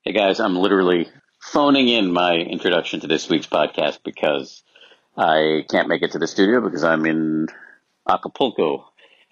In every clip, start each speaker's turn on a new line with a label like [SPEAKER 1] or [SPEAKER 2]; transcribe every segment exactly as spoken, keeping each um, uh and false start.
[SPEAKER 1] Hey guys, I'm literally phoning in my introduction to this week's podcast because I can't make it to the studio because I'm in Acapulco,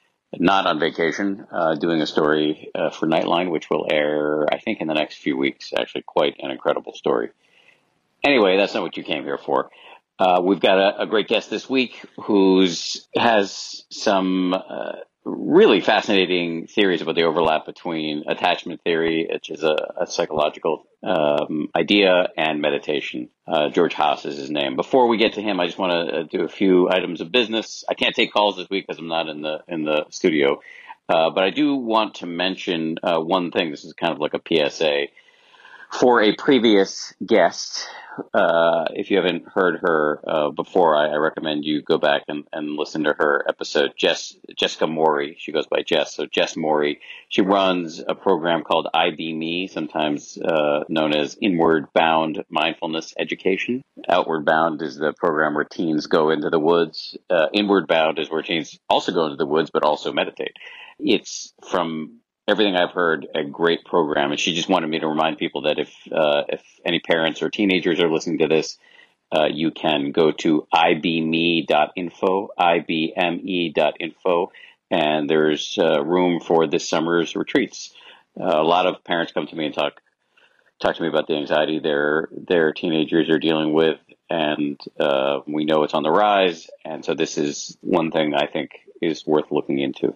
[SPEAKER 1] not on vacation, uh, doing a story uh, for Nightline, which will air, I think, in the next few weeks. Actually, quite an incredible story. Anyway, that's not what you came here for. Uh, we've got a, a great guest this week who's has some uh, really fascinating theories about the overlap between attachment theory, which is a, a psychological um, idea, and meditation. Uh, George Haas is his name. Before we get to him, I just want to do a few items of business. I can't take calls this week because I'm not in the in the studio, uh, but I do want to mention uh, one thing. This is kind of like a P S A. For a previous guest, uh, if you haven't heard her uh, before, I, I recommend you go back and, and listen to her episode. Jess, Jessica Morey, she goes by Jess. So Jess Morey, she runs a program called I Be Me, sometimes uh, known as Inward Bound Mindfulness Education. Outward Bound is the program where teens go into the woods. Uh, Inward Bound is where teens also go into the woods, but also meditate. It's from everything I've heard, a great program. And she just wanted me to remind people that if uh, if any parents or teenagers are listening to this, uh, you can go to I B M E dot info, I B M E dot info, and there's uh, room for this summer's retreats. Uh, a lot of parents come to me and talk talk to me about the anxiety their their teenagers are dealing with, and uh, we know it's on the rise. And so this is one thing I think is worth looking into.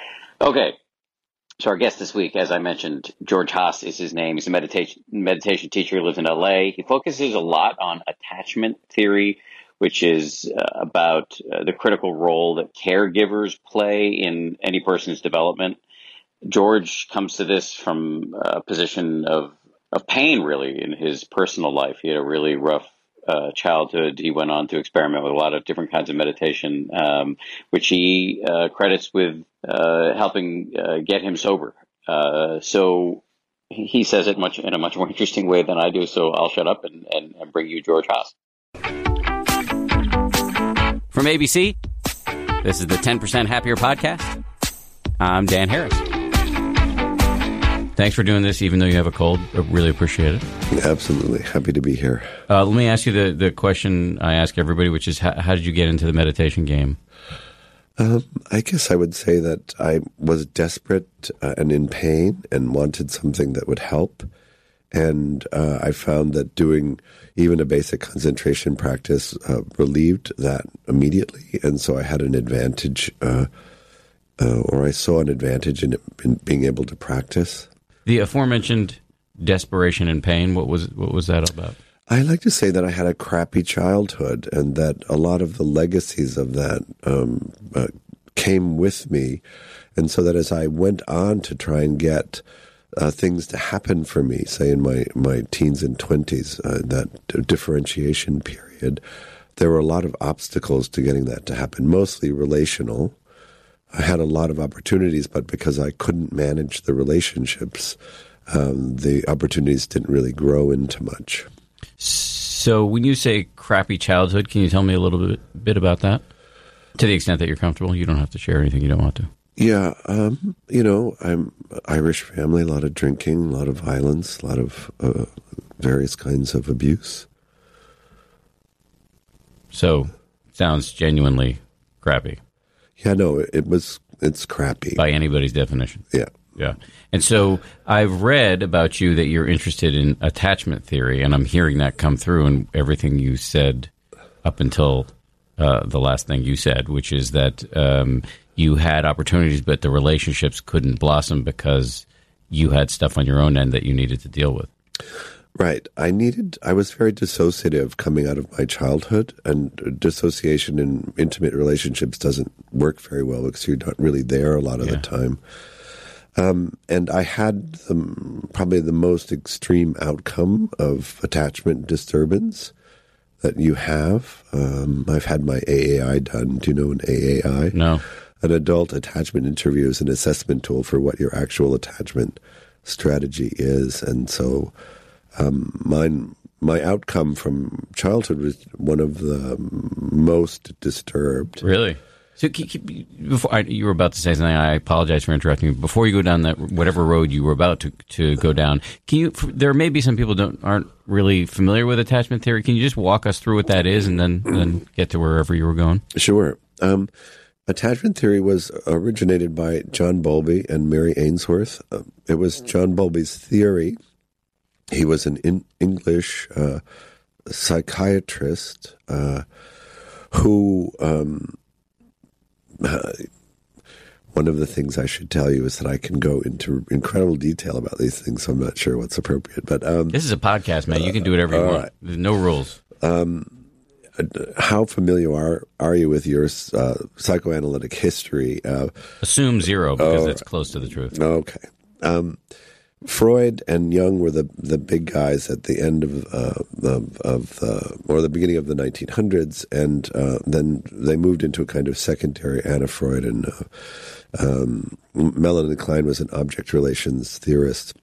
[SPEAKER 1] Okay. So our guest this week, as I mentioned, George Haas is his name. He's a meditation meditation teacher who lives in L A. He focuses a lot on attachment theory, which is uh, about uh, the critical role that caregivers play in any person's development. George comes to this from a position of, of pain, really, in his personal life. He had a really rough uh, childhood. He went on to experiment with a lot of different kinds of meditation, um, which he uh, credits with uh, helping uh, get him sober. Uh, so he says it much in a much more interesting way than I do. So I'll shut up and, and, and bring you George Haas.
[SPEAKER 2] From A B C, this is the ten percent Happier Podcast. I'm Dan Harris. Thanks for doing this, even though you have a cold. I really appreciate it.
[SPEAKER 3] Absolutely. Happy to be here.
[SPEAKER 2] Uh, let me ask you the, the question I ask everybody, which is how, how did you get into the meditation game?
[SPEAKER 3] Um, I guess I would say that I was desperate uh, and in pain and wanted something that would help. And uh, I found that doing even a basic concentration practice uh, relieved that immediately. And so I had an advantage, uh, uh, or I saw an advantage in, in being able to practice.
[SPEAKER 2] The aforementioned desperation and pain, what was what was that about?
[SPEAKER 3] I like to say that I had a crappy childhood and that a lot of the legacies of that um, uh, came with me. And so that as I went on to try and get uh, things to happen for me, say in my, my teens and twenties, uh, that differentiation period, there were a lot of obstacles to getting that to happen, mostly relational. I had a lot of opportunities, but because I couldn't manage the relationships, um, the opportunities didn't really grow into much.
[SPEAKER 2] So when you say crappy childhood, can you tell me a little bit, bit about that? To the extent that you're comfortable. You don't have to share anything you don't want to.
[SPEAKER 3] Yeah. Um, you know, I'm Irish family, a lot of drinking, a lot of violence, a lot of uh, various kinds of abuse.
[SPEAKER 2] So sounds genuinely crappy.
[SPEAKER 3] Yeah, no, it was, it's crappy.
[SPEAKER 2] By anybody's definition.
[SPEAKER 3] Yeah.
[SPEAKER 2] Yeah. And so I've read about you that you're interested in attachment theory, and I'm hearing that come through in everything you said up until uh, the last thing you said, which is that um, you had opportunities, but the relationships couldn't blossom because you had stuff on your own end that you needed to deal with.
[SPEAKER 3] Right. I needed, I was very dissociative coming out of my childhood, and dissociation in intimate relationships doesn't work very well because you're not really there a lot of yeah. the time. Um, and I had the, probably the most extreme outcome of attachment disturbance that you have. Um, I've had my A A I done. Do you know an A A I?
[SPEAKER 2] No.
[SPEAKER 3] An adult attachment interview is an assessment tool for what your actual attachment strategy is. And so um, mine, my outcome from childhood was one of the most disturbed.
[SPEAKER 2] Really? So keep, keep, before I, you were about to say something, I apologize for interrupting you. Before you go down that whatever road you were about to, to go down, can you? There may be some people don't aren't really familiar with attachment theory. Can you just walk us through what that is, and then then get to wherever you were going?
[SPEAKER 3] Sure. Um, attachment theory was originated by John Bowlby and Mary Ainsworth. Uh, it was John Bowlby's theory. He was an in English uh, psychiatrist uh, who. Um, Uh, one of the things I should tell you is that I can go into incredible detail about these things, so I'm not sure what's appropriate. But um,
[SPEAKER 2] this is a podcast, man. You can do whatever you uh, want. Right. There's no rules. Um,
[SPEAKER 3] how familiar are are you with your uh, psychoanalytic history? Uh,
[SPEAKER 2] Assume zero, because it's right. close to the truth.
[SPEAKER 3] Okay. Um, Freud and Jung were the the big guys at the end of uh, of, of the, or the beginning of the nineteen hundreds, and uh, then they moved into a kind of secondary. Anna Freud and uh, um, Melanie Klein was an object relations theorist.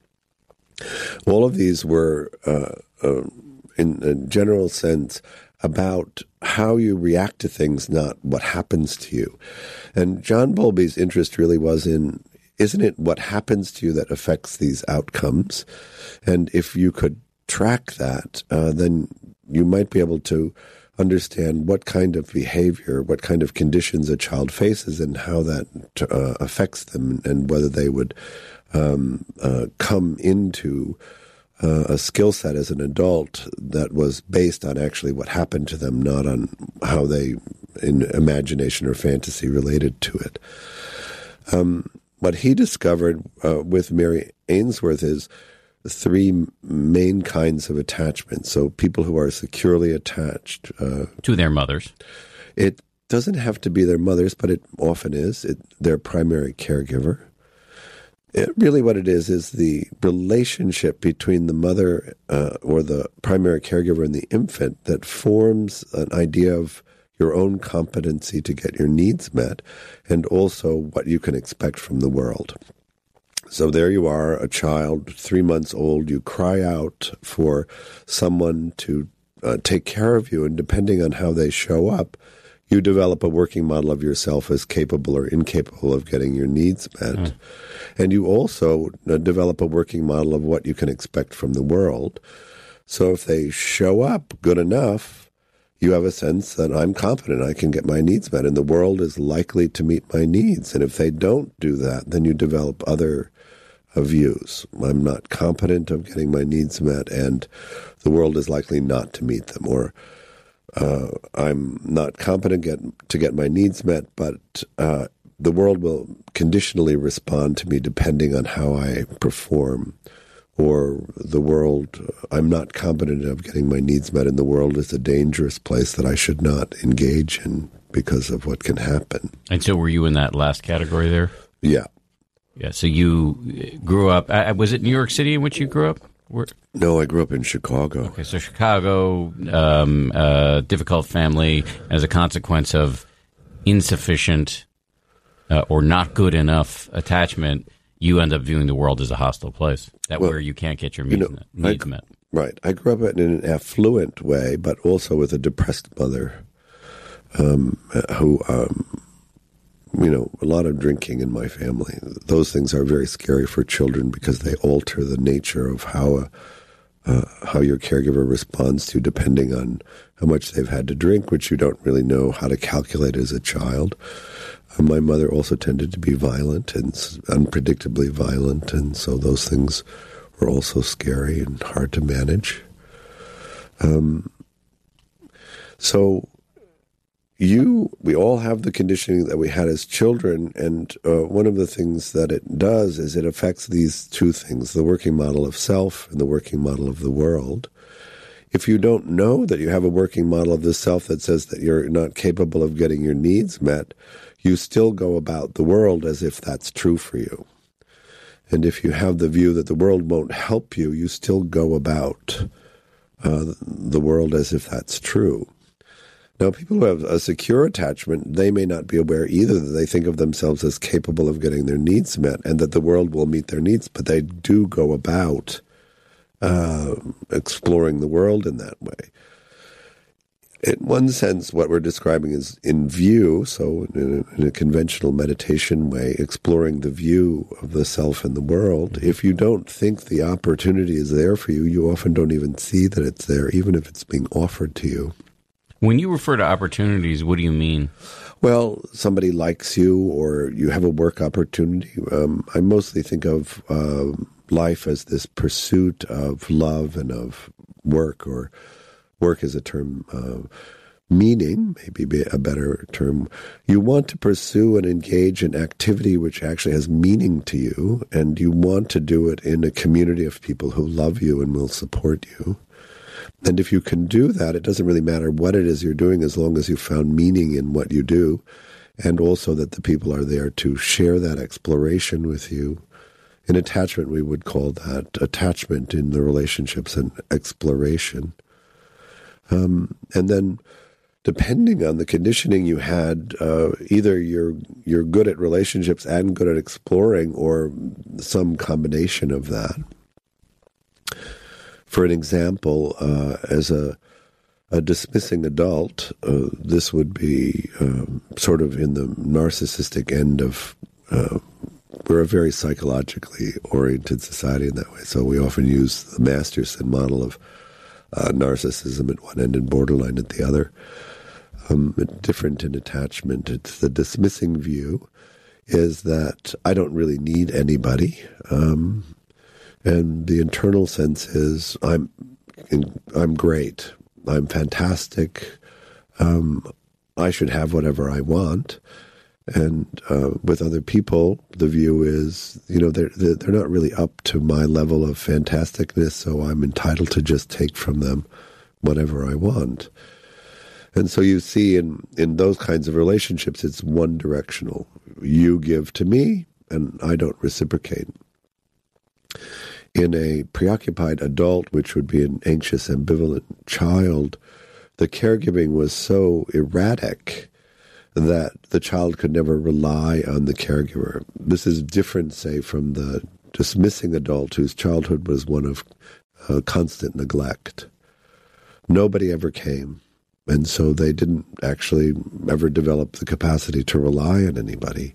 [SPEAKER 3] All of these were, uh, uh, in a general sense, about how you react to things, not what happens to you. And John Bowlby's interest really was in, isn't it what happens to you that affects these outcomes? And if you could track that, uh, then you might be able to understand what kind of behavior, what kind of conditions a child faces and how that uh, affects them, and whether they would um, uh, come into uh, a skill set as an adult that was based on actually what happened to them, not on how they, in imagination or fantasy, related to it. Um, What he discovered uh, with Mary Ainsworth is three main kinds of attachment. So people who are securely attached. Uh,
[SPEAKER 2] to their mothers.
[SPEAKER 3] It doesn't have to be their mothers, but it often is. It, their primary caregiver. It, really what it is is the relationship between the mother uh, or the primary caregiver and the infant that forms an idea of your own competency to get your needs met, and also what you can expect from the world. So there you are, a child, three months old, you cry out for someone to uh, take care of you, and depending on how they show up, you develop a working model of yourself as capable or incapable of getting your needs met. Mm. And you also uh, develop a working model of what you can expect from the world. So if they show up good enough, you have a sense that I'm confident I can get my needs met, and the world is likely to meet my needs. And if they don't do that, then you develop other uh, views. I'm not competent of getting my needs met, and the world is likely not to meet them. Or uh, I'm not competent get, to get my needs met, but uh, the world will conditionally respond to me depending on how I perform. Or the world, I'm not competent of getting my needs met, and the world is a dangerous place that I should not engage in because of what can happen.
[SPEAKER 2] And so were you in that last category there?
[SPEAKER 3] Yeah.
[SPEAKER 2] Yeah, so you grew up, uh, was it New York City in which you grew up? Where?
[SPEAKER 3] No, I grew up in Chicago.
[SPEAKER 2] Okay, so Chicago, um, uh, difficult family as a consequence of insufficient uh, or not good enough attachment. You end up viewing the world as a hostile place, that well, where you can't get your needs, you know, met, needs
[SPEAKER 3] I,
[SPEAKER 2] met.
[SPEAKER 3] Right. I grew up in an affluent way, but also with a depressed mother um, who, um, you know, a lot of drinking in my family. Those things are very scary for children because they alter the nature of how a, uh, how your caregiver responds to, depending on how much they've had to drink, which you don't really know how to calculate as a child. Uh, my mother also tended to be violent and unpredictably violent, and so those things were also scary and hard to manage. Um, so you, we all have the conditioning that we had as children, and uh, one of the things that it does is it affects these two things, the working model of self and the working model of the world. If you don't know that you have a working model of the self that says that you're not capable of getting your needs met, you still go about the world as if that's true for you. And if you have the view that the world won't help you, you still go about uh, the world as if that's true. Now, people who have a secure attachment, they may not be aware either that they think of themselves as capable of getting their needs met and that the world will meet their needs, but they do go about uh, exploring the world in that way. In one sense, what we're describing is in view, so in a, in a conventional meditation way, exploring the view of the self and the world. If you don't think the opportunity is there for you, you often don't even see that it's there, even if it's being offered to you.
[SPEAKER 2] When you refer to opportunities, what do you mean?
[SPEAKER 3] Well, somebody likes you or you have a work opportunity. Um, I mostly think of uh, life as this pursuit of love and of work, or work is a term, uh, meaning, maybe a better term. You want to pursue and engage in activity which actually has meaning to you, and you want to do it in a community of people who love you and will support you. And if you can do that, it doesn't really matter what it is you're doing as long as you found meaning in what you do, and also that the people are there to share that exploration with you. In attachment, we would call that attachment in the relationships and exploration. Um, and then, depending on the conditioning you had, uh, either you're you're good at relationships and good at exploring, or some combination of that. For an example, uh, as a a dismissing adult, uh, this would be um, sort of in the narcissistic end of. Uh, we're a very psychologically oriented society in that way, so we often use the Masterson model of Uh, narcissism at one end and borderline at the other. Um, different in attachment. It's the dismissing view is that I don't really need anybody. Um, and the internal sense is I'm I'm great. I'm fantastic. Um, I should have whatever I want. And uh, with other people, the view is, you know, they're, they're not really up to my level of fantasticness, so I'm entitled to just take from them whatever I want. And so you see in, in those kinds of relationships, it's one directional. You give to me, and I don't reciprocate. In a preoccupied adult, which would be an anxious, ambivalent child, the caregiving was so erratic that the child could never rely on the caregiver. This is different, say, from the dismissing adult whose childhood was one of uh, constant neglect. Nobody ever came, and so they didn't actually ever develop the capacity to rely on anybody.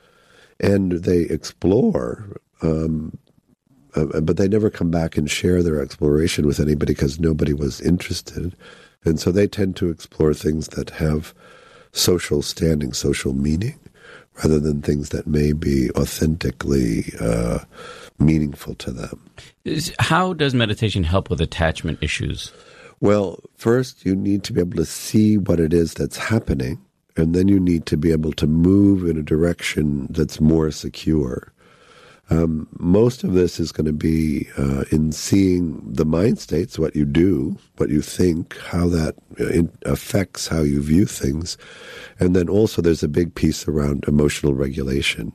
[SPEAKER 3] And they explore, um, uh, but they never come back and share their exploration with anybody because nobody was interested. And so they tend to explore things that have social standing, social meaning, rather than things that may be authentically uh, meaningful to them.
[SPEAKER 2] How does meditation help with attachment issues?
[SPEAKER 3] Well, first you need to be able to see what it is that's happening, and then you need to be able to move in a direction that's more secure. Um, most of this is going to be uh, in seeing the mind states, what you do, what you think, how that in, affects how you view things. And then also there's a big piece around emotional regulation.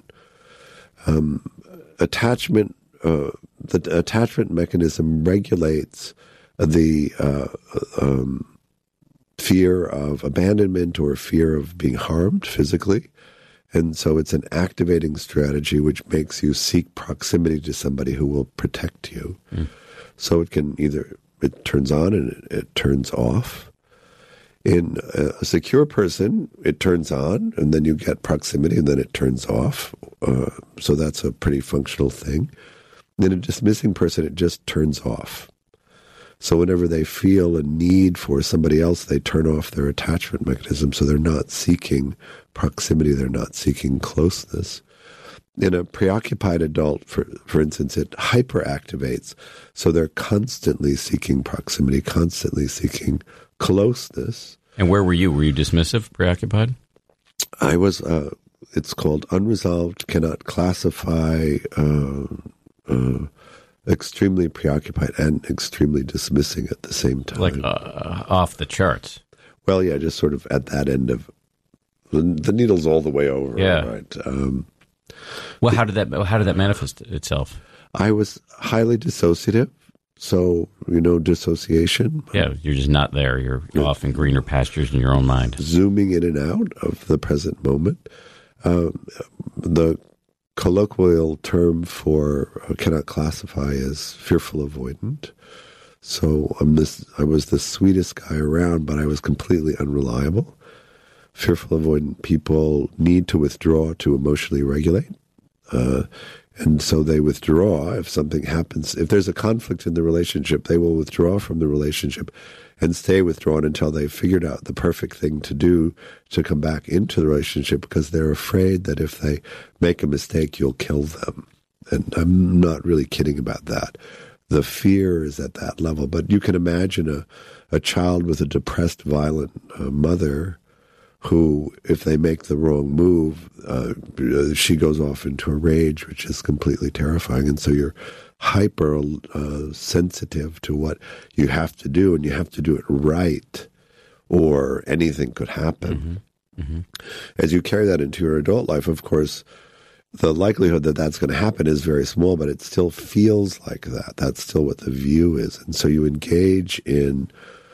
[SPEAKER 3] Um, attachment, uh, the attachment mechanism regulates the uh, um, fear of abandonment or fear of being harmed physically. And so it's an activating strategy which makes you seek proximity to somebody who will protect you. Mm. So it can either, it turns on and it, it turns off. In a secure person, it turns on and then you get proximity and then it turns off. Uh, so that's a pretty functional thing. In a dismissing person, it just turns off. So whenever they feel a need for somebody else, they turn off their attachment mechanism. So they're not seeking proximity. They're not seeking closeness. In a preoccupied adult, for, for instance, it hyperactivates. So they're constantly seeking proximity, constantly seeking closeness.
[SPEAKER 2] And where were you? Were you dismissive, preoccupied?
[SPEAKER 3] I was, uh, it's called unresolved, cannot classify, uh, uh, extremely preoccupied and extremely dismissing at the same time.
[SPEAKER 2] Like uh, off the charts.
[SPEAKER 3] Well, yeah, just sort of at that end of the, the needle's all the way over.
[SPEAKER 2] Yeah.
[SPEAKER 3] Right. Um,
[SPEAKER 2] well, how did that how did that manifest itself?
[SPEAKER 3] I was highly dissociative. So, you know, dissociation.
[SPEAKER 2] Yeah, you're just not there. You're yeah. off in greener pastures in your own mind.
[SPEAKER 3] Zooming in and out of the present moment. Um, the colloquial term for uh, cannot classify is fearful avoidant. So I'm this. I was the sweetest guy around, but I was completely unreliable, fearful of when people need to withdraw to emotionally regulate. Uh, and so they withdraw if something happens. If there's a conflict in the relationship, they will withdraw from the relationship and stay withdrawn until they've figured out the perfect thing to do to come back into the relationship, because they're afraid that if they make a mistake, you'll kill them. And I'm not really kidding about that. The fear is at that level. But you can imagine a, a child with a depressed, violent uh, mother who, if they make the wrong move, uh, she goes off into a rage, which is completely terrifying. And so you're hyper uh, sensitive to what you have to do, and you have to do it right, or anything could happen. Mm-hmm. Mm-hmm. As you carry that into your adult life, of course, the likelihood that that's going to happen is very small, but it still feels like that. That's still what the view is. And so you engage in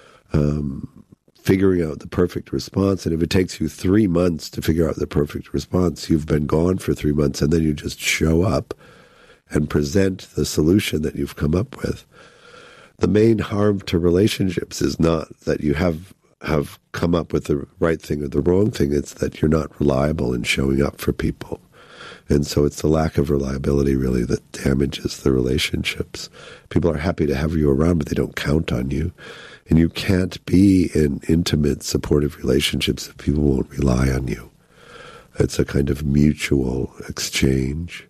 [SPEAKER 3] um, figuring out the perfect response. And if it takes you three months to figure out the perfect response, you've been gone for three months, and then you just show up and present the solution that you've come up with. The main harm to relationships is not that you have have come up with the right thing or the wrong thing. It's that you're not reliable in showing up for people. And so it's the lack of reliability, really, that damages the relationships. People are happy to have you around, but they don't count on you. And you can't be in intimate, supportive relationships if people won't rely on you. It's a kind of mutual exchange.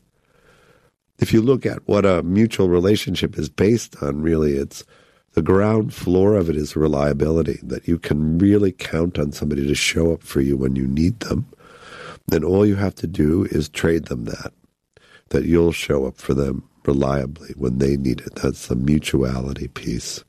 [SPEAKER 3] If you look at what a mutual relationship is based on, really, it's the ground floor of it is reliability, that you can really count on somebody to show up for you when you need them. Then all you have to do is trade them that, that you'll show up for them reliably when they need it. That's the mutuality piece.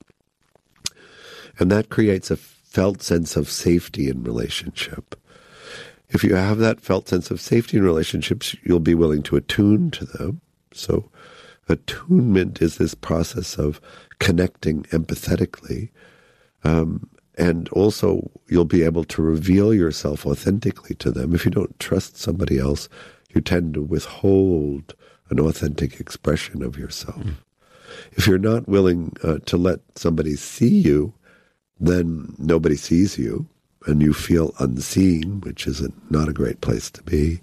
[SPEAKER 3] And that creates a felt sense of safety in relationship. If you have that felt sense of safety in relationships, you'll be willing to attune to them. So attunement is this process of connecting empathetically, um, and also you'll be able to reveal yourself authentically to them. If you don't trust somebody else, you tend to withhold an authentic expression of yourself. Mm. If you're not willing uh, to let somebody see you, then nobody sees you, and you feel unseen, which is a, not a great place to be.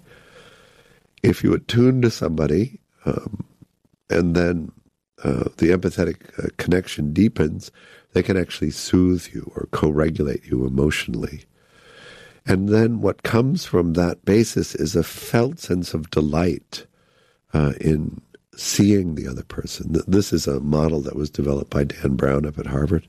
[SPEAKER 3] If you attune to somebody, um, and then uh, the empathetic uh, connection deepens, they can actually soothe you or co-regulate you emotionally. And then what comes from that basis is a felt sense of delight uh, in seeing the other person. This is a model that was developed by Dan Brown up at Harvard.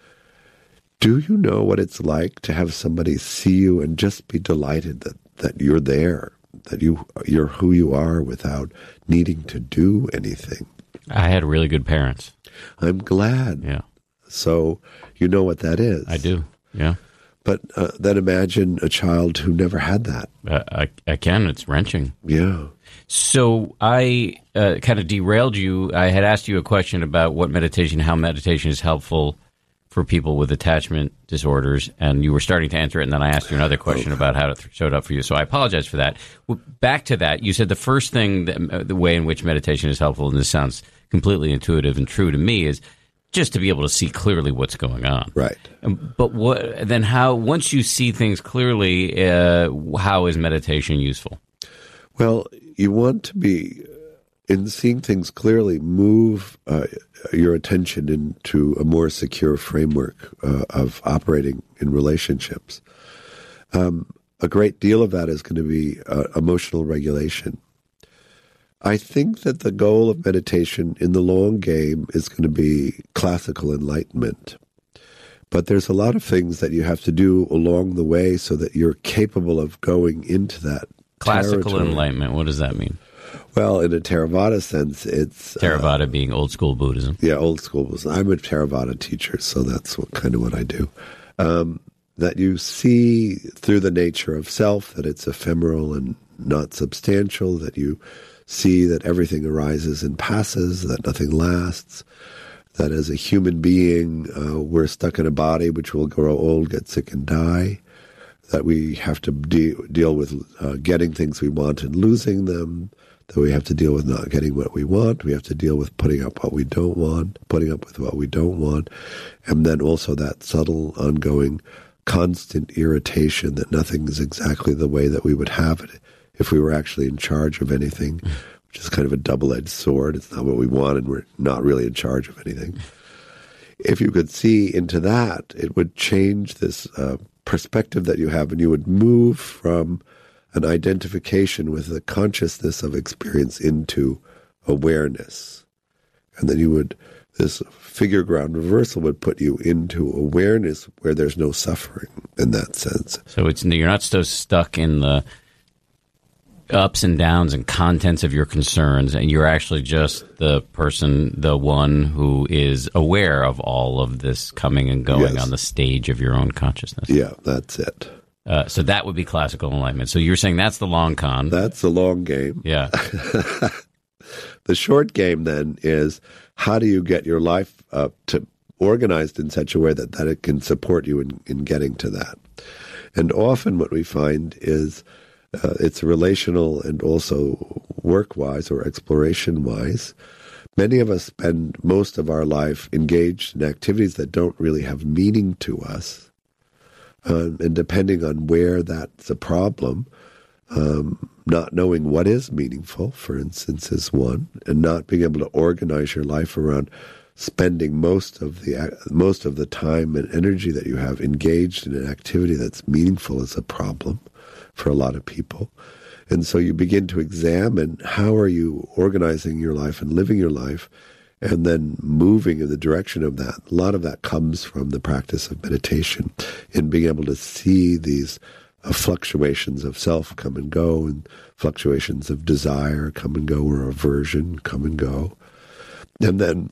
[SPEAKER 3] Do you know what it's like to have somebody see you and just be delighted that, that you're there, that you, you're who you are without needing to do anything?
[SPEAKER 2] I had really good parents.
[SPEAKER 3] I'm glad.
[SPEAKER 2] Yeah.
[SPEAKER 3] So you know what that is.
[SPEAKER 2] I do, yeah.
[SPEAKER 3] But uh, then imagine a child who never had that.
[SPEAKER 2] Uh, I, I can. It's wrenching.
[SPEAKER 3] Yeah.
[SPEAKER 2] So I uh, kind of derailed you. I had asked you a question about what meditation, how meditation is helpful for people with attachment disorders, and you were starting to answer it, and then I asked you another question oh. about how it th- showed up for you. So I apologize for that. Well, back to that, you said the first thing, that, uh, the way in which meditation is helpful, and this sounds completely intuitive and true to me, is just to be able to see clearly what's going on.
[SPEAKER 3] Right.
[SPEAKER 2] Um, but what then? How once you see things clearly, uh, how is meditation useful?
[SPEAKER 3] Well, you want to be, in seeing things clearly, move uh, your attention into a more secure framework uh, of operating in relationships. Um, a great deal of that is going to be uh, emotional regulation. I think that the goal of meditation in the long game is going to be classical enlightenment. But there's a lot of things that you have to do along the way so that you're capable of going into that
[SPEAKER 2] classical
[SPEAKER 3] territory.
[SPEAKER 2] Enlightenment, what does that mean?
[SPEAKER 3] Well, in a Theravada sense, it's...
[SPEAKER 2] Theravada
[SPEAKER 3] uh,
[SPEAKER 2] being old school Buddhism.
[SPEAKER 3] Yeah, old school Buddhism. I'm a Theravada teacher, so that's what, kind of what I do. Um, that you see through the nature of self, that it's ephemeral and not substantial, that you see that everything arises and passes, that nothing lasts, that as a human being, uh, we're stuck in a body which will grow old, get sick, and die, that we have to de- deal with uh, getting things we want and losing them, that we have to deal with not getting what we want. We have to deal with putting up what we don't want, putting up with what we don't want. And then also that subtle, ongoing, constant irritation that nothing is exactly the way that we would have it if we were actually in charge of anything, which is kind of a double-edged sword. It's not what we want, and we're not really in charge of anything. If you could see into that, it would change this uh, perspective that you have, and you would move from an identification with the consciousness of experience into awareness. And then you would, this figure ground reversal would put you into awareness where there's no suffering in that sense.
[SPEAKER 2] So it's you're not so stuck in the ups and downs and contents of your concerns, and you're actually just the person, the one who is aware of all of this coming and going yes. on the stage of your own consciousness.
[SPEAKER 3] Yeah, that's it.
[SPEAKER 2] Uh, so that would be classical enlightenment. So you're saying that's the long con.
[SPEAKER 3] That's the long game.
[SPEAKER 2] Yeah.
[SPEAKER 3] The short game then is how do you get your life uh, to organized in such a way that, that it can support you in, in getting to that. And often what we find is uh, it's relational and also work-wise or exploration-wise. Many of us spend most of our life engaged in activities that don't really have meaning to us. Um, and depending on where that's a problem, um, not knowing what is meaningful, for instance, is one, and not being able to organize your life around spending most of the most of the time and energy that you have engaged in an activity that's meaningful is a problem for a lot of people. And so you begin to examine how are you organizing your life and living your life, and then moving in the direction of that. A lot of that comes from the practice of meditation, in being able to see these uh, fluctuations of self come and go, and fluctuations of desire come and go, or aversion come and go. And then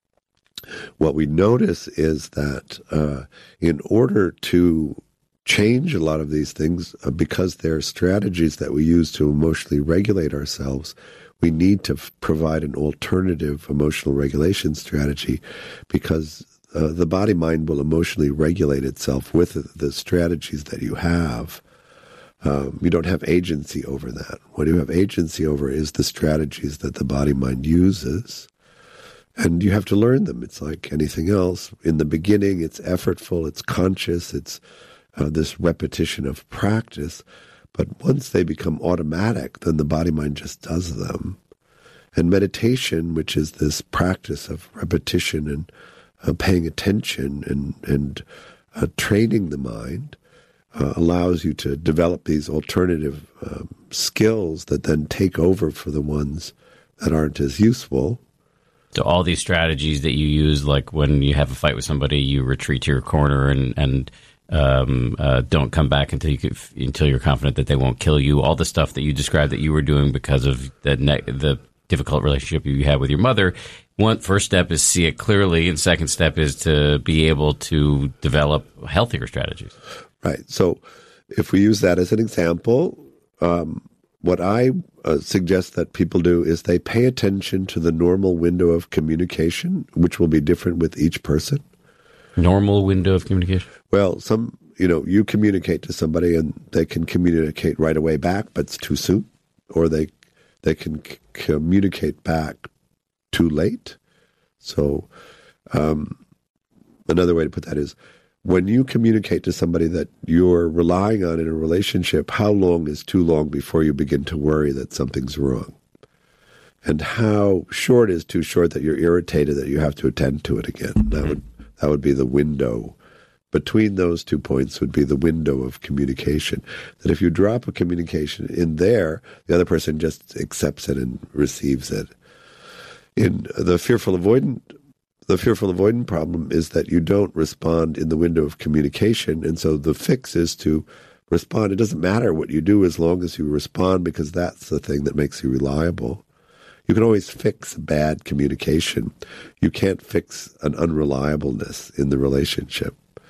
[SPEAKER 3] what we notice is that uh, in order to change a lot of these things, uh, because they're strategies that we use to emotionally regulate ourselves, we need to f- provide an alternative emotional regulation strategy, because uh, the body-mind will emotionally regulate itself with the, the strategies that you have. Um, you don't have agency over that. What you have agency over is the strategies that the body-mind uses, and you have to learn them. It's like anything else. In the beginning, it's effortful, it's conscious, it's uh, this repetition of practice. But once they become automatic, then the body-mind just does them. And meditation, which is this practice of repetition and uh, paying attention and, and uh, training the mind, uh, allows you to develop these alternative um, skills that then take over for the ones that aren't as useful.
[SPEAKER 2] So all these strategies that you use, like when you have a fight with somebody, you retreat to your corner and and um, uh, don't come back until you could, until you're confident that they won't kill you. All the stuff that you described that you were doing because of the ne- the difficult relationship you had with your mother. One first step is see it clearly, and second step is to be able to develop healthier strategies.
[SPEAKER 3] Right. So if we use that as an example, um, what I uh, suggest that people do is they pay attention to the normal window of communication, which will be different with each person.
[SPEAKER 2] Normal window of communication?
[SPEAKER 3] Well, some, you know, you communicate to somebody and they can communicate right away back, but it's too soon. Or they they can c- communicate back too late. So um, another way to put that is, when you communicate to somebody that you're relying on in a relationship, how long is too long before you begin to worry that something's wrong? And how short is too short that you're irritated that you have to attend to it again? That would that would be the window. Between those two points would be the window of communication. That if you drop a communication in there, the other person just accepts it and receives it. In the fearful avoidant The fearful avoidant problem is that you don't respond in the window of communication, and so the fix is to respond. It doesn't matter what you do as long as you respond, because that's the thing that makes you reliable. You can always fix bad communication. You can't fix an unreliableness in the relationship.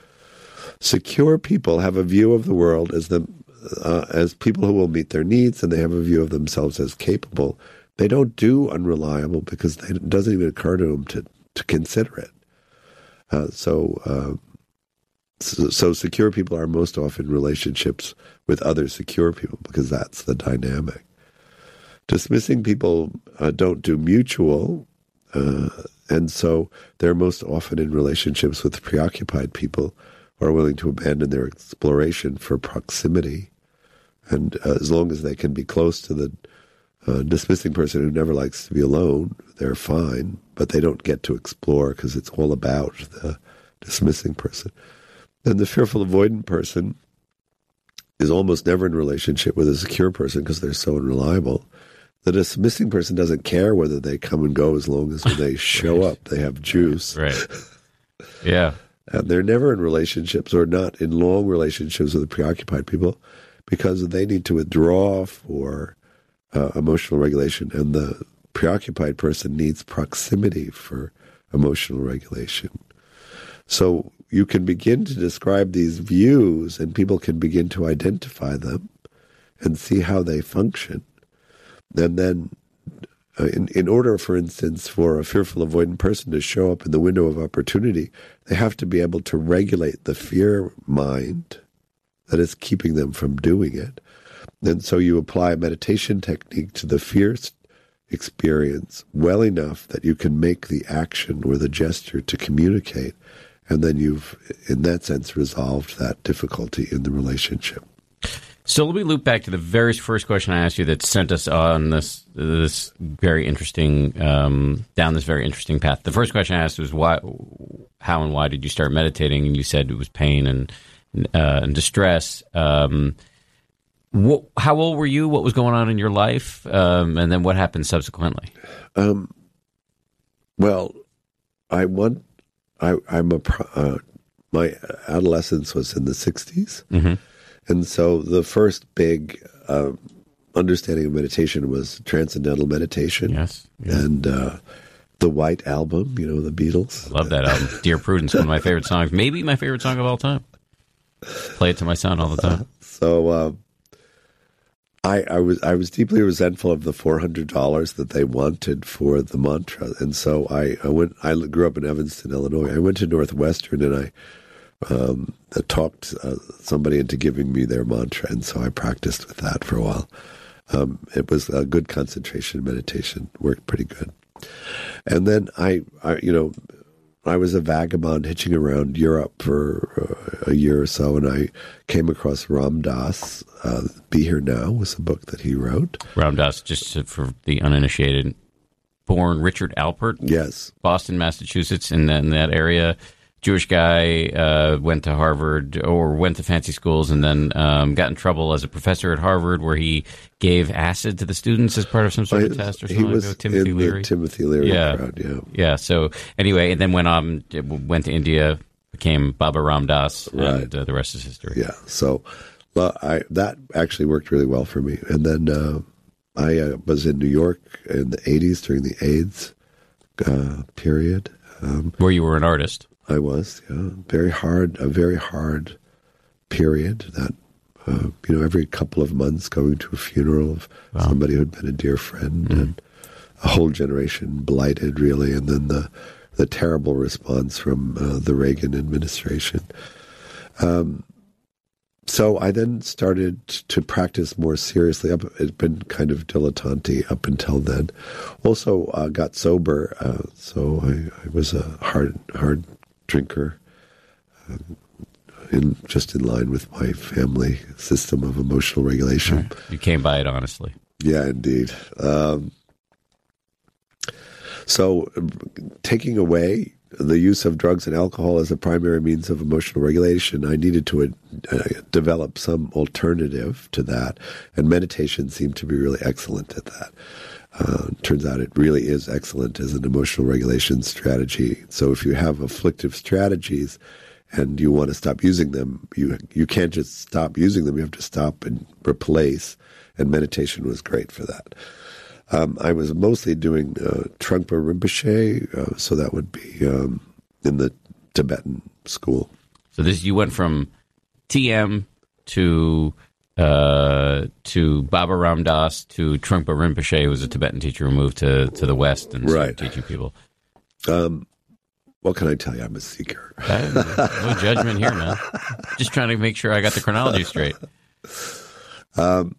[SPEAKER 3] Secure people have a view of the world as the uh, as people who will meet their needs, and they have a view of themselves as capable. They don't do unreliable because they, it doesn't even occur to them to to consider it. Uh, so, uh, so, so secure people are most often relationships with other secure people, because that's the dynamic. Dismissing people uh, don't do mutual, uh, and so they're most often in relationships with preoccupied people who are willing to abandon their exploration for proximity. And uh, as long as they can be close to the uh, dismissing person who never likes to be alone, they're fine, but they don't get to explore because it's all about the dismissing person. And the fearful avoidant person is almost never in a relationship with a secure person because they're so unreliable. The dismissing person doesn't care whether they come and go as long as when they show
[SPEAKER 2] right.
[SPEAKER 3] up, they have juice.
[SPEAKER 2] Right. Yeah.
[SPEAKER 3] And they're never in relationships or not in long relationships with the preoccupied people because they need to withdraw for uh, emotional regulation. And the preoccupied person needs proximity for emotional regulation. So you can begin to describe these views and people can begin to identify them and see how they function. And then uh, in, in order, for instance, for a fearful avoidant person to show up in the window of opportunity, they have to be able to regulate the fear mind that is keeping them from doing it. And so you apply a meditation technique to the fear experience well enough that you can make the action or the gesture to communicate. And then you've, in that sense, resolved that difficulty in the relationship.
[SPEAKER 2] So let me loop back to the very first question I asked you that sent us on this this very interesting um, down this very interesting path. The first question I asked was why, how, and why did you start meditating? And you said it was pain and uh, and distress. Um, what, how old were you? What was going on in your life? Um, and then what happened subsequently?
[SPEAKER 3] Um, well, I want. I, I'm a. Uh, my adolescence was in the sixties.
[SPEAKER 2] Mm-hmm.
[SPEAKER 3] And so the first big uh, understanding of meditation was transcendental meditation.
[SPEAKER 2] Yes. Yeah.
[SPEAKER 3] And uh, the White Album, you know, the Beatles.
[SPEAKER 2] I love that album. Dear Prudence, one of my favorite songs. Maybe my favorite song of all time. Play it to my son all the time.
[SPEAKER 3] Uh, so uh, I, I was I was deeply resentful of the four hundred dollars that they wanted for the mantra. And so I, I went. I grew up in Evanston, Illinois. I went to Northwestern and I Um, that talked uh, somebody into giving me their mantra, and so I practiced with that for a while. Um, it was a good concentration meditation, worked pretty good. And then I, I, you know, I was a vagabond hitching around Europe for uh, a year or so, and I came across Ram Dass. Uh, Be Here Now was a book that he wrote.
[SPEAKER 2] Ram Dass, just for the uninitiated, born Richard Alpert,
[SPEAKER 3] yes,
[SPEAKER 2] Boston, Massachusetts, in, in that area. Jewish guy, uh, went to Harvard or went to fancy schools and then um, got in trouble as a professor at Harvard where he gave acid to the students as part of some sort of test or something.
[SPEAKER 3] He was
[SPEAKER 2] like Timothy
[SPEAKER 3] in
[SPEAKER 2] Leary.
[SPEAKER 3] the Timothy Leary
[SPEAKER 2] yeah.
[SPEAKER 3] crowd, yeah.
[SPEAKER 2] Yeah, so anyway, and then went on, went to India, became Baba Ram Dass,
[SPEAKER 3] right.
[SPEAKER 2] and uh, the rest is history.
[SPEAKER 3] Yeah, so well, I, that actually worked really well for me. And then uh, I uh, was in New York in the eighties during the AIDS uh, period. Um,
[SPEAKER 2] where you were an artist.
[SPEAKER 3] I was, yeah. Very hard, a very hard period that, uh, you know, every couple of months going to a funeral of wow. somebody who'd been a dear friend mm. and a whole generation blighted, really, and then the, the terrible response from uh, the Reagan administration. Um, so I then started to practice more seriously. It's been kind of dilettante up until then. Also uh, got sober, uh, so I, I was a hard, hard drinker, uh, in just in line with my family system of emotional regulation.
[SPEAKER 2] Right. You came by it honestly.
[SPEAKER 3] Yeah, indeed. Um, so taking away the use of drugs and alcohol as a primary means of emotional regulation, I needed to uh, develop some alternative to that, and meditation seemed to be really excellent at that. Uh, turns out it really is excellent as an emotional regulation strategy. So if you have afflictive strategies and you want to stop using them, you you can't just stop using them. You have to stop and replace, and meditation was great for that. Um, I was mostly doing uh, Trungpa Rinpoche, uh, so that would be um, in the Tibetan school.
[SPEAKER 2] So this you went from T M to uh, to Baba Ram Dass to Trungpa Rinpoche, who was a Tibetan teacher who moved to, to the West and started
[SPEAKER 3] right.
[SPEAKER 2] teaching people.
[SPEAKER 3] Um, what can I tell you? I'm a seeker.
[SPEAKER 2] No judgment here, man. Just trying to make sure I got the chronology straight.
[SPEAKER 3] Um,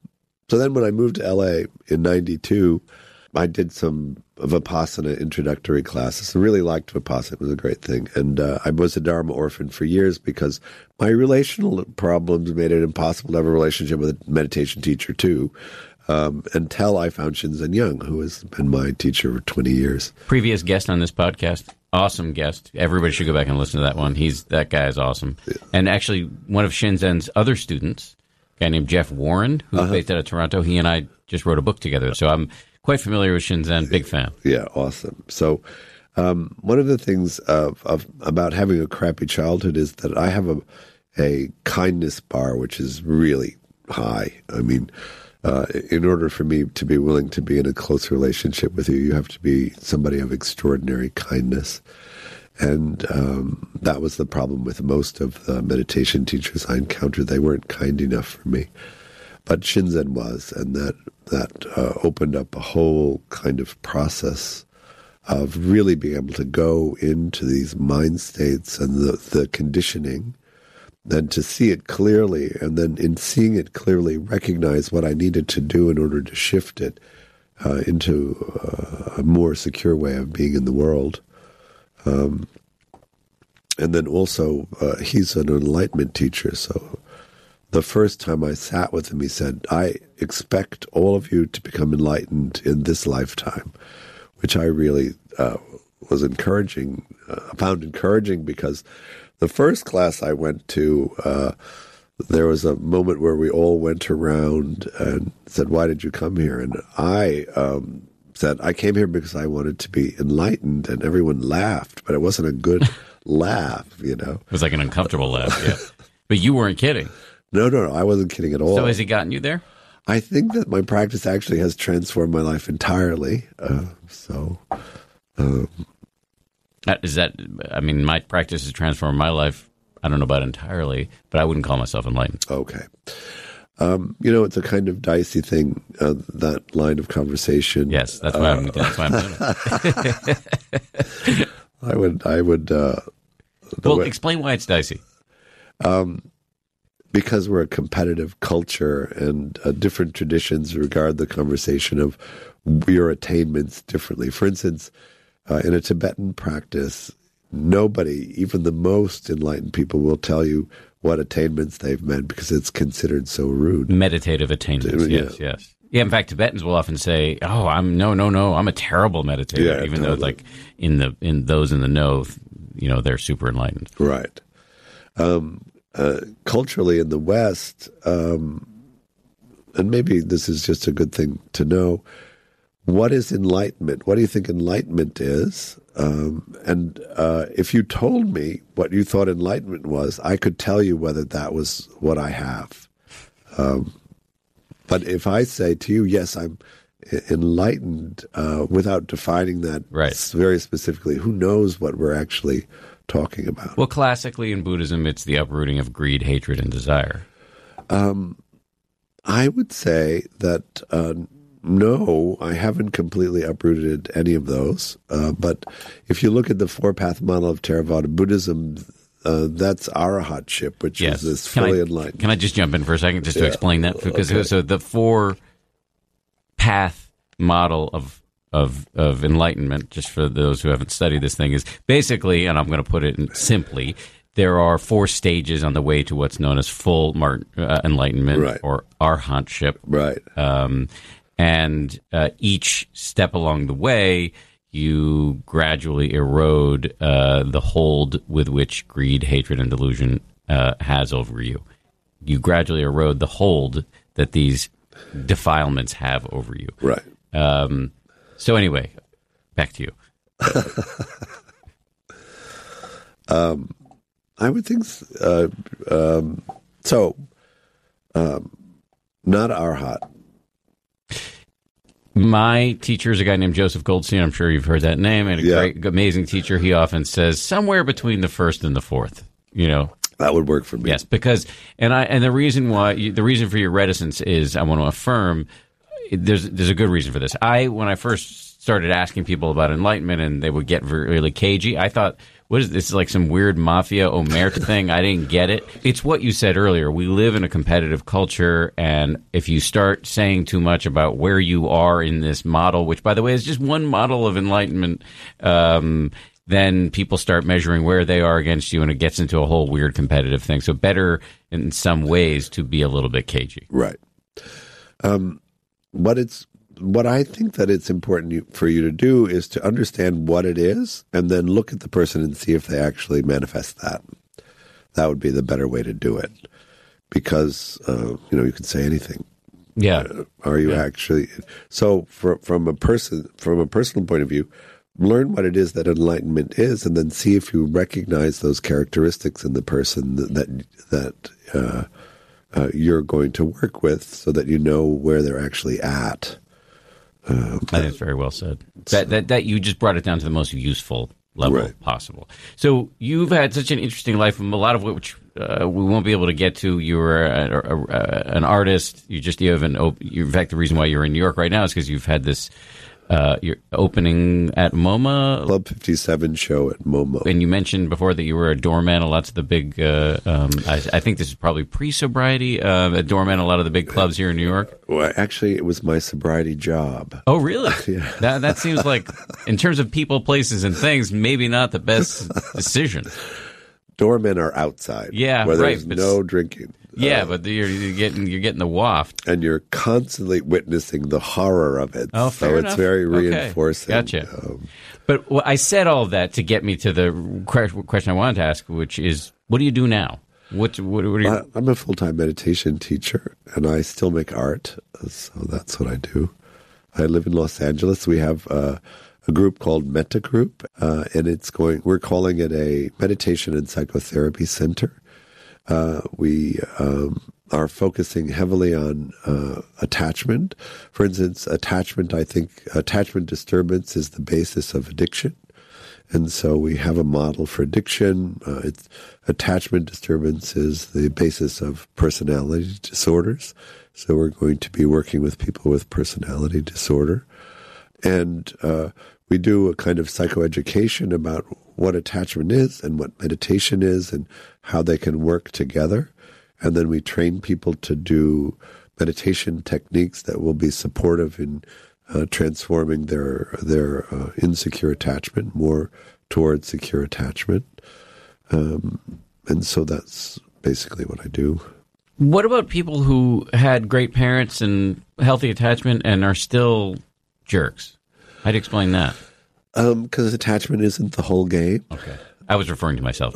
[SPEAKER 3] so then when I moved to L A in ninety-two, I did some Vipassana introductory classes. I really liked Vipassana. It was a great thing. And uh, I was a Dharma orphan for years because my relational problems made it impossible to have a relationship with a meditation teacher, too, um, until I found Shinzen Young, who has been my teacher for twenty years.
[SPEAKER 2] Previous guest on this podcast. Awesome guest. Everybody should go back and listen to that one. He's That guy is awesome. Yeah. And actually, one of Shinzen's other students, a guy named Jeff Warren, who's uh-huh. based out of Toronto, he and I just wrote a book together. So I'm quite familiar with Shinzen, big fan.
[SPEAKER 3] Yeah, awesome. So um, one of the things of, of about having a crappy childhood is that I have a, a kindness bar, which is really high. I mean, uh, in order for me to be willing to be in a close relationship with you, you have to be somebody of extraordinary kindness. And um, that was the problem with most of the meditation teachers I encountered. They weren't kind enough for me. But Shinzen was, and that that uh, opened up a whole kind of process of really being able to go into these mind states and the, the conditioning, and to see it clearly, and then in seeing it clearly, recognize what I needed to do in order to shift it uh, into uh, a more secure way of being in the world. Um, and then also, uh, he's an enlightenment teacher, so the first time I sat with him, he said, I expect all of you to become enlightened in this lifetime, which I really uh, was encouraging, uh, found encouraging, because the first class I went to, uh, there was a moment where we all went around and said, why did you come here? And I um, said, I came here because I wanted to be enlightened, and everyone laughed, but it wasn't a good laugh, you know.
[SPEAKER 2] It was like an uncomfortable laugh, yeah. But you weren't kidding.
[SPEAKER 3] No, no, no, I wasn't kidding at all.
[SPEAKER 2] So has he gotten you there?
[SPEAKER 3] I think that my practice actually has transformed my life entirely. Uh, so, um,
[SPEAKER 2] is that, I mean, my practice has transformed my life. I don't know about entirely, but I wouldn't call myself enlightened.
[SPEAKER 3] Okay. Um, you know, it's a kind of dicey thing, uh, that line of conversation.
[SPEAKER 2] Yes, that's why, uh, I'm, that's why I'm doing it.
[SPEAKER 3] I would, I would. Uh,
[SPEAKER 2] well, way, explain why it's dicey.
[SPEAKER 3] Um, because we're a competitive culture, and uh, different traditions regard the conversation of your attainments differently. For instance, uh, in a Tibetan practice, nobody, even the most enlightened people, will tell you what attainments they've met because it's considered so rude.
[SPEAKER 2] Meditative attainments, yeah. yes, yes. Yeah, in fact, Tibetans will often say, "Oh, I'm no, no, no, I'm a terrible meditator," yeah, even totally. though, like in the in those in the know, you know, they're super enlightened.
[SPEAKER 3] Right. Um, uh, culturally, in the West, um, and maybe this is just a good thing to know. What is enlightenment? What do you think enlightenment is? Um, and uh, if you told me what you thought enlightenment was, I could tell you whether that was what I have. Um, but if I say to you, yes, I'm enlightened, uh, without defining that
[SPEAKER 2] right.
[SPEAKER 3] very specifically, who knows what we're actually talking about?
[SPEAKER 2] Well, classically in Buddhism, it's the uprooting of greed, hatred, and desire. Um,
[SPEAKER 3] I would say that... Uh, No, I haven't completely uprooted any of those. Uh, but if you look at the four-path model of Theravada Buddhism, uh, that's arahatship, which
[SPEAKER 2] yes.
[SPEAKER 3] is this
[SPEAKER 2] can
[SPEAKER 3] fully
[SPEAKER 2] I,
[SPEAKER 3] enlightened.
[SPEAKER 2] Can I just jump in for a second just to
[SPEAKER 3] yeah.
[SPEAKER 2] explain that? Because okay. so the four-path model of, of of enlightenment, just for those who haven't studied this thing, is basically, and I'm going to put it in simply, there are four stages on the way to what's known as full mar- uh, enlightenment
[SPEAKER 3] right.
[SPEAKER 2] or arhatship.
[SPEAKER 3] Right.
[SPEAKER 2] Um, And uh, each step along the way, you gradually erode uh, the hold with which greed, hatred, and delusion uh, has over you. You gradually erode the hold that these defilements have over you.
[SPEAKER 3] Right.
[SPEAKER 2] Um, so anyway, back to you.
[SPEAKER 3] um, I would think uh, um, so. Um, not arhat.
[SPEAKER 2] My teacher is a guy named Joseph Goldstein. I'm sure you've heard that name. And a
[SPEAKER 3] yeah.
[SPEAKER 2] great, amazing teacher. He often says somewhere between the first and the fourth. You know,
[SPEAKER 3] that would work for me.
[SPEAKER 2] Yes, because and I and the reason why you, the reason for your reticence is I want to affirm there's there's a good reason for this. I when I first started asking people about enlightenment and they would get really cagey, I thought what is this? Like some weird mafia omerta thing? I didn't get it. It's what you said earlier. We live in a competitive culture, and if you start saying too much about where you are in this model, which, by the way, is just one model of enlightenment, um, then people start measuring where they are against you, and it gets into a whole weird competitive thing. So better in some ways to be a little bit cagey.
[SPEAKER 3] Right. Um, but it's what I think that it's important you, for you to do is to understand what it is and then look at the person and see if they actually manifest that. That would be the better way to do it, because, uh, you know, you can say anything.
[SPEAKER 2] Yeah.
[SPEAKER 3] Uh, are you yeah. actually? So for, from a person, from a personal point of view, learn what it is that enlightenment is, and then see if you recognize those characteristics in the person that, that, that uh, uh, you're going to work with, so that you know where they're actually at. Um,
[SPEAKER 2] I think it's very well said. That, that that you just brought it down to the most useful level right. possible. So you've had such an interesting life, a lot of which uh, we won't be able to get to. You were a, a, a, an artist. You just you have an. In fact, the reason why you're in New York right now is because you've had this. Uh, you're opening at MoMA.
[SPEAKER 3] Club fifty-seven show at MoMA.
[SPEAKER 2] And you mentioned before that you were a doorman at lots of the big, uh, um, I, I think this is probably pre-sobriety, uh, a doorman at a lot of the big clubs here in New York.
[SPEAKER 3] Well, actually, it was my sobriety job.
[SPEAKER 2] Oh, really?
[SPEAKER 3] Yeah.
[SPEAKER 2] That, that seems like, in terms of people, places, and things, maybe not the best decision.
[SPEAKER 3] Doormen are outside.
[SPEAKER 2] Yeah,
[SPEAKER 3] where
[SPEAKER 2] right.
[SPEAKER 3] there's no drinking.
[SPEAKER 2] Yeah,
[SPEAKER 3] uh,
[SPEAKER 2] but you're, you're getting you're getting the waft,
[SPEAKER 3] and you're constantly witnessing the horror of it.
[SPEAKER 2] Oh, fair
[SPEAKER 3] so
[SPEAKER 2] enough.
[SPEAKER 3] it's very reinforcing.
[SPEAKER 2] Okay. Gotcha.
[SPEAKER 3] Um,
[SPEAKER 2] but well, I said all of that to get me to the question I wanted to ask, which is, what do you do now? What what, what are you?
[SPEAKER 3] I'm a full-time meditation teacher, and I still make art. So that's what I do. I live in Los Angeles. We have uh, a group called Metta Group, uh, and it's going. We're calling it a meditation and psychotherapy center. Uh, we um, are focusing heavily on uh, attachment. For instance, attachment, I think attachment disturbance is the basis of addiction. And so we have a model for addiction. Uh, it's, attachment disturbance is the basis of personality disorders. So we're going to be working with people with personality disorder. And uh, we do a kind of psychoeducation about what attachment is and what meditation is and how they can work together. And then we train people to do meditation techniques that will be supportive in uh, transforming their their uh, insecure attachment more towards secure attachment. Um, and so that's basically what I do.
[SPEAKER 2] What about people who had great parents and healthy attachment and are still jerks? How do you explain that?
[SPEAKER 3] Because um, attachment isn't the whole game.
[SPEAKER 2] Okay. I was referring to myself.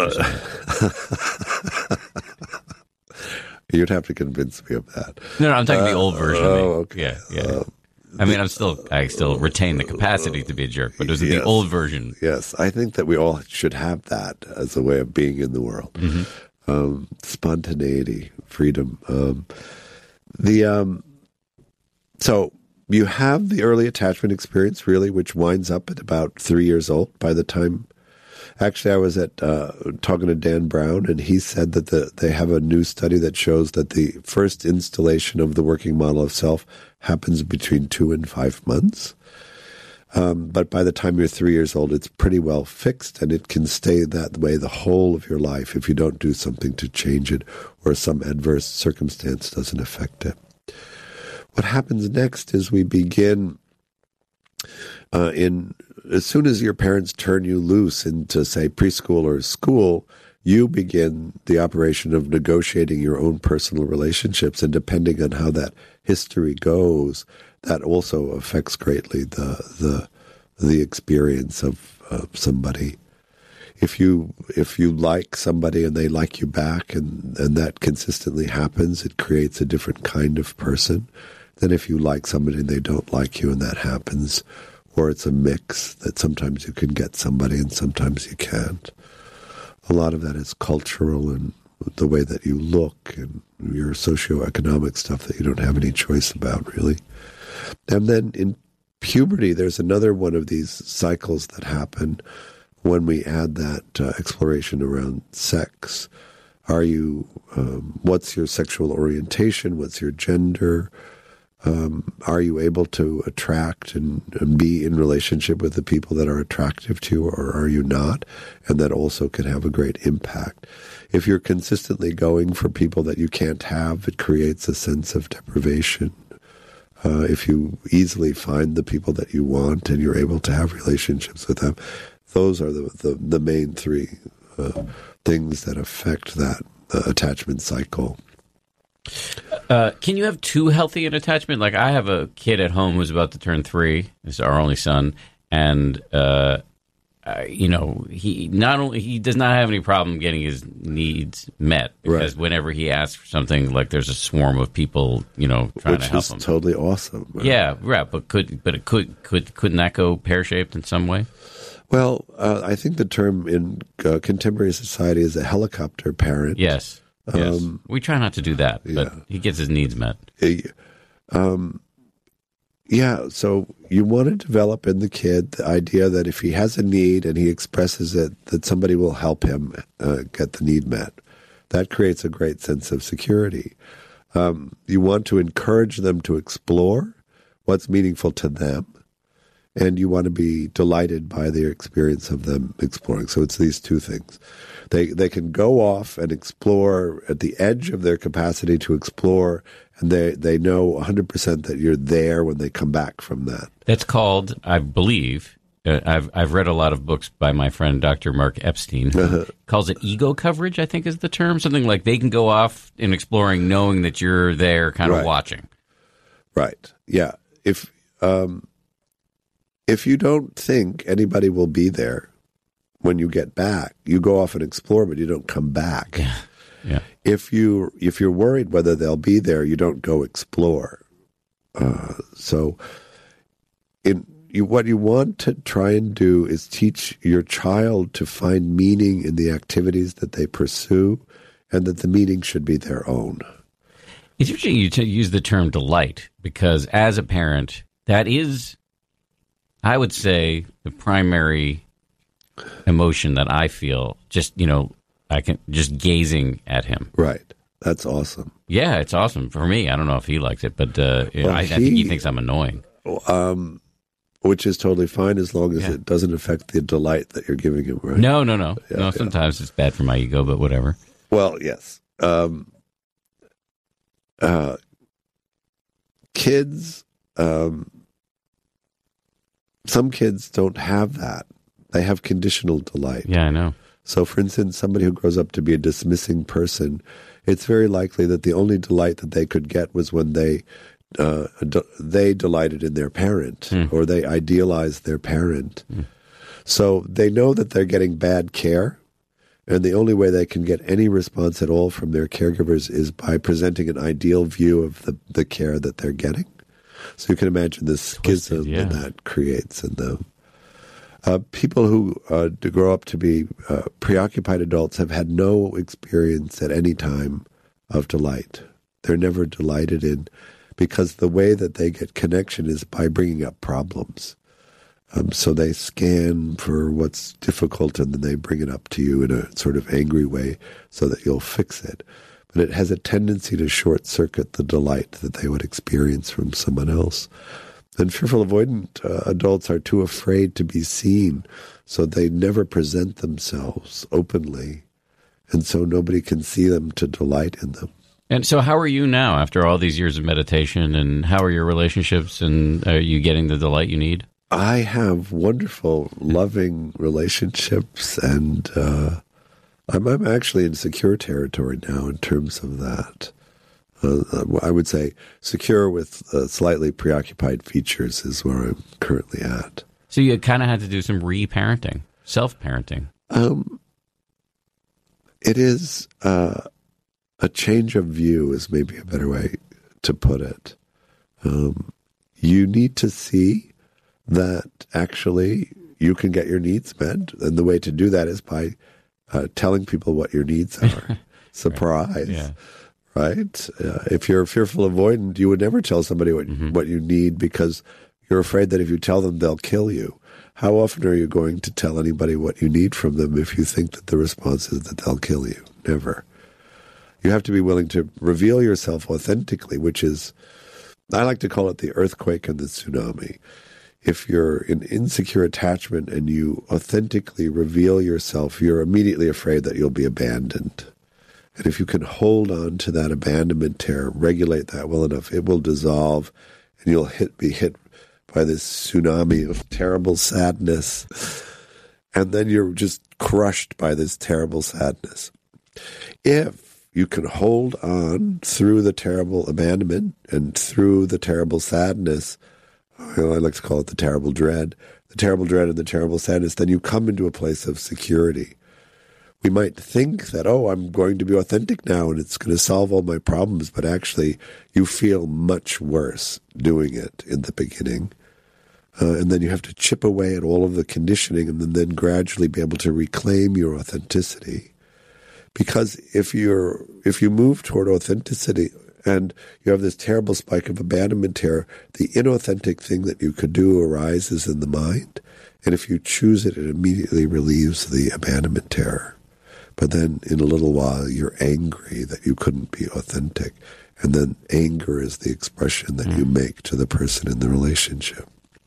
[SPEAKER 3] You'd have to convince me of that.
[SPEAKER 2] No, no, I'm talking uh, the old version.
[SPEAKER 3] Oh,
[SPEAKER 2] of me.
[SPEAKER 3] okay.
[SPEAKER 2] Yeah, yeah.
[SPEAKER 3] Uh,
[SPEAKER 2] I mean, I'm still, I still retain the capacity to be a jerk, but it was yes, the old version.
[SPEAKER 3] Yes, I think that we all should have that as a way of being in the world. Mm-hmm. Um, spontaneity, freedom. Um, the um, so you have the early attachment experience, really, which winds up at about three years old. By the time, actually, I was at uh, talking to Dan Brown, and he said that the, they have a new study that shows that the first installation of the working model of self happens between two and five months. Um, but by the time you're three years old, it's pretty well fixed, and it can stay that way the whole of your life if you don't do something to change it or some adverse circumstance doesn't affect it. What happens next is we begin uh, in as soon as your parents turn you loose into, say, preschool or school, you begin the operation of negotiating your own personal relationships, and depending on how that history goes, that also affects greatly the the the experience of uh, somebody. If you if you like somebody and they like you back, and, and that consistently happens, it creates a different kind of person than if you like somebody and they don't like you and that happens. Or it's a mix that sometimes you can get somebody and sometimes you can't. A lot of that is cultural and the way that you look and your socioeconomic stuff that you don't have any choice about, really. And then in puberty, there's another one of these cycles that happen when we add that uh, exploration around sex. Are you, um, what's your sexual orientation? What's your gender? Um, are you able to attract and, and be in relationship with the people that are attractive to you, or are you not? And that also can have a great impact. If you're consistently going for people that you can't have, it creates a sense of deprivation. Uh, if you easily find the people that you want and you're able to have relationships with them, those are the, the, the main three uh, things that affect that uh, attachment cycle.
[SPEAKER 2] Uh, can you have too healthy an attachment? Like, I have a kid at home who's about to turn three. This is our only son. And, uh, uh, you know, he not only he does not have any problem getting his needs met, because right. whenever he asks for something, like, there's a swarm of people, you know, trying
[SPEAKER 3] Which
[SPEAKER 2] to help
[SPEAKER 3] is
[SPEAKER 2] him.
[SPEAKER 3] Totally awesome. Right?
[SPEAKER 2] Yeah, right. But could but it could could couldn't that go pear shaped in some way?
[SPEAKER 3] Well, uh, I think the term in uh, contemporary society is a helicopter parent.
[SPEAKER 2] Yes. Yes.
[SPEAKER 3] Um,
[SPEAKER 2] we try not to do that, but
[SPEAKER 3] yeah.
[SPEAKER 2] he gets his needs met.
[SPEAKER 3] Um, yeah, so you want to develop in the kid the idea that if he has a need and he expresses it, that somebody will help him uh, get the need met. That creates a great sense of security. Um, you want to encourage them to explore what's meaningful to them, and you want to be delighted by their experience of them exploring. So it's these two things. They they can go off and explore at the edge of their capacity to explore, and they, they know one hundred percent that you're there when they come back from that.
[SPEAKER 2] That's called, I believe, uh, I've I've read a lot of books by my friend Doctor Mark Epstein, who uh-huh. calls it ego coverage, I think is the term. Something like they can go off in exploring knowing that you're there kind
[SPEAKER 3] right.
[SPEAKER 2] of watching.
[SPEAKER 3] Right. Yeah. If um, if you don't think anybody will be there when you get back, you go off and explore, but you don't come back.
[SPEAKER 2] Yeah. Yeah.
[SPEAKER 3] If you if you're worried whether they'll be there, you don't go explore. Uh, so, in you, what you want to try and do is teach your child to find meaning in the activities that they pursue, and that the meaning should be their own.
[SPEAKER 2] It's interesting you to use the term delight, because as a parent, that is, I would say, the primary emotion that I feel, just, you know, I can just gazing at him.
[SPEAKER 3] Right. That's awesome.
[SPEAKER 2] Yeah, it's awesome for me. I don't know if he likes it, but uh, you know,
[SPEAKER 3] well,
[SPEAKER 2] I,
[SPEAKER 3] he,
[SPEAKER 2] I think he thinks I'm annoying.
[SPEAKER 3] Um, which is totally fine as long as yeah. it doesn't affect the delight that you're giving him, right?
[SPEAKER 2] No, no, no.
[SPEAKER 3] Yeah,
[SPEAKER 2] no, sometimes yeah. it's bad for my ego, but whatever.
[SPEAKER 3] Well, yes. Um, uh, kids, um, some kids don't have that. They have conditional delight.
[SPEAKER 2] Yeah, I know.
[SPEAKER 3] So, for instance, somebody who grows up to be a dismissing person, it's very likely that the only delight that they could get was when they uh, de- they delighted in their parent mm. or they idealized their parent. Mm. So they know that they're getting bad care, and the only way they can get any response at all from their caregivers is by presenting an ideal view of the, the care that they're getting. So you can imagine the schism
[SPEAKER 2] yeah.
[SPEAKER 3] that that creates in them. Uh, people who uh, to grow up to be uh, preoccupied adults have had no experience at any time of delight. They're never delighted in, because the way that they get connection is by bringing up problems. Um, so they scan for what's difficult, and then they bring it up to you in a sort of angry way so that you'll fix it. But it has a tendency to short-circuit the delight that they would experience from someone else. And fearful avoidant uh, adults are too afraid to be seen, so they never present themselves openly. And so nobody can see them to delight in them.
[SPEAKER 2] And so how are you now after all these years of meditation, and how are your relationships, and are you getting the delight you need?
[SPEAKER 3] I have wonderful, loving relationships, and uh, I'm, I'm actually in secure territory now in terms of that. Uh, I would say secure with uh, slightly preoccupied features is where I'm currently at.
[SPEAKER 2] So you kind of had to do some re-parenting, self-parenting.
[SPEAKER 3] Um, it is uh, a change of view is maybe a better way to put it. Um, you need to see that actually you can get your needs met, and the way to do that is by uh, telling people what your needs are. Surprise.
[SPEAKER 2] Right. Yeah.
[SPEAKER 3] Right? Uh, if you're a fearful avoidant, you would never tell somebody what, mm-hmm. what you need, because you're afraid that if you tell them, they'll kill you. How often are you going to tell anybody what you need from them if you think that the response is that they'll kill you? Never. You have to be willing to reveal yourself authentically, which is I like to call it the earthquake and the tsunami. If you're in insecure attachment and you authentically reveal yourself, you're immediately afraid that you'll be abandoned. And if you can hold on to that abandonment terror, regulate that well enough, it will dissolve and you'll hit be hit by this tsunami of terrible sadness. And then you're just crushed by this terrible sadness. If you can hold on through the terrible abandonment and through the terrible sadness, you know, I like to call it the terrible dread, the terrible dread and the terrible sadness, then you come into a place of security. We might think that, oh, I'm going to be authentic now and it's going to solve all my problems, but actually you feel much worse doing it in the beginning. Uh, and then you have to chip away at all of the conditioning and then, then gradually be able to reclaim your authenticity. Because if you're if you move toward authenticity and you have this terrible spike of abandonment terror, the inauthentic thing that you could do arises in the mind. And if you choose it, it immediately relieves the abandonment terror. But then in a little while, you're angry that you couldn't be authentic. And then anger is the expression that mm. you make to the person in the relationship.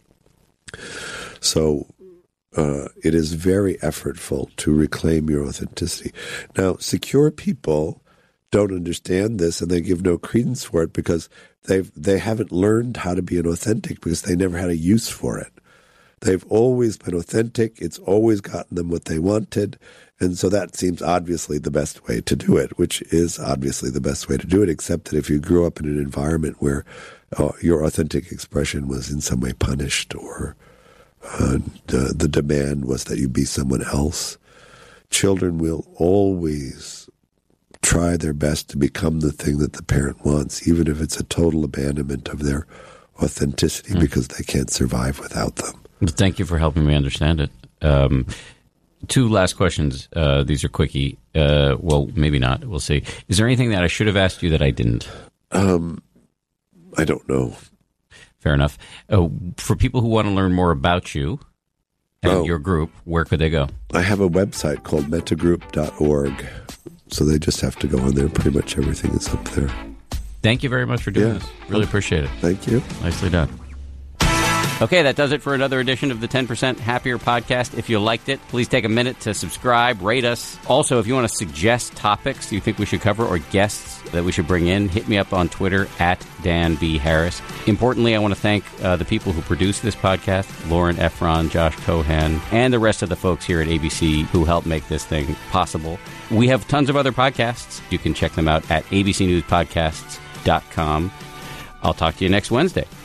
[SPEAKER 3] So uh, it is very effortful to reclaim your authenticity. Now, secure people don't understand this and they give no credence for it because they've they haven't learned how to be an authentic because they never had a use for it. They've always been authentic. It's always gotten them what they wanted. And so that seems obviously the best way to do it, which is obviously the best way to do it, except that if you grew up in an environment where uh, your authentic expression was in some way punished or uh, the, the demand was that you be someone else, children will always try their best to become the thing that the parent wants, even if it's a total abandonment of their authenticity mm. because they can't survive without them.
[SPEAKER 2] Thank you for helping me understand it. Um, two last questions. Uh, these are quickie. Uh, well, maybe not. We'll see. Is there anything that I should have asked you that I didn't?
[SPEAKER 3] Um, I don't know.
[SPEAKER 2] Fair enough. Uh, for people who want to learn more about you and oh, your group, where could they go?
[SPEAKER 3] I have a website called metagroup dot org. So they just have to go on there. Pretty much everything is up there.
[SPEAKER 2] Thank you very much for doing
[SPEAKER 3] yeah.
[SPEAKER 2] this. Really appreciate it.
[SPEAKER 3] Thank you.
[SPEAKER 2] Nicely done. Okay, that does it for another edition of the ten percent Happier podcast. If you liked it, please take a minute to subscribe, rate us. Also, if you want to suggest topics you think we should cover or guests that we should bring in, hit me up on Twitter at Dan B. Harris. Importantly, I want to thank uh, the people who produce this podcast, Lauren Efron, Josh Cohan, and the rest of the folks here at A B C who help make this thing possible. We have tons of other podcasts. You can check them out at a b c news podcasts dot com. I'll talk to you next Wednesday.